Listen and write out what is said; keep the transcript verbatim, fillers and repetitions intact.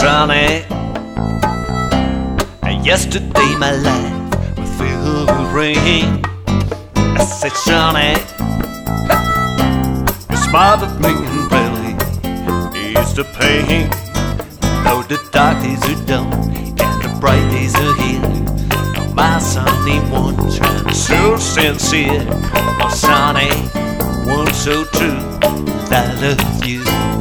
sunny. Yesterday my life was filled with rain. I said, Sonny, you smothered me and really eased the pain. Though the dark days are done and the bright days are here, my sunny one trying so sincere. Oh, Sonny, one so true, I love you.